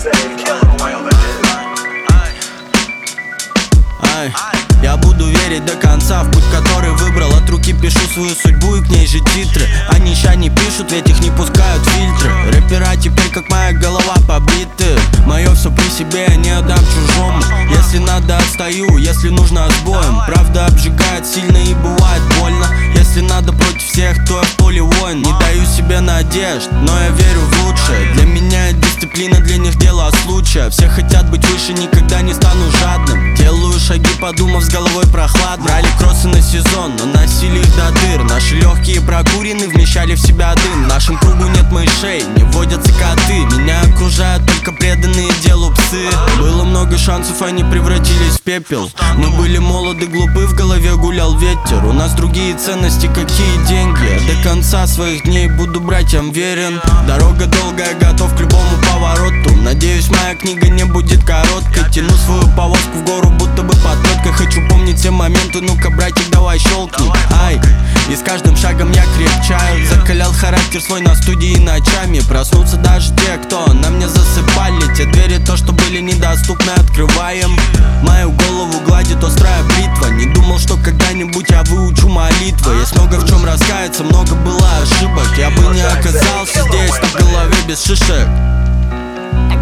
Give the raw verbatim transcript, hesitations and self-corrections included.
Ай, я буду верить до конца в путь, который выбрал. От руки пишу свою судьбу и к ней же титры. Они ща не пишут, ведь их не пускают фильтры. Рэпера теперь как моя голова побиты. Мое все при себе, я не отдам чужому. Если надо, отстаю, если нужно, с боем. Правда обжигает сильно и бывает больно. Если надо, против всех, то я в поле воин. Не даю себе надежд, но я верю в лучшее. Для меня дисциплина, для них дело случая. Все хотят быть выше, никогда не стану жадным. Делаю шаги, подумав, с головой прохладно. Брали кроссы на сезон, но носили их до дыр. Наши легкие прокурены, вмещали в себя дым. В нашем кругу нет мышей, не водятся коты. Меня окружают только преданные делу псы. Было много шансов, они превратились в пепел. Мы были молоды, глупы, в голове гулял ветер. У нас другие ценности, какие деньги. Я до конца своих дней буду братьям верен. Дорога долгая, готов к любому повороту. Надеюсь, моя книга не будет короткой. Тяну свою повозку в гору, будто бы под пяткой. Хочу помнить все моменты, ну-ка, братик, давай щелкни. Ай, и с каждым шагом я крепчаю. Закалял характер свой на студии ночами. Проснутся даже те, кто на мне засыпали. Те двери, то, что были недоступны, открываем. Мою голову гладит острая бритва. Не думал, что когда-нибудь я выучу молитвы. Есть много в чем раскаяться, много было ошибок. Я бы не оказался здесь, на голове без шишек.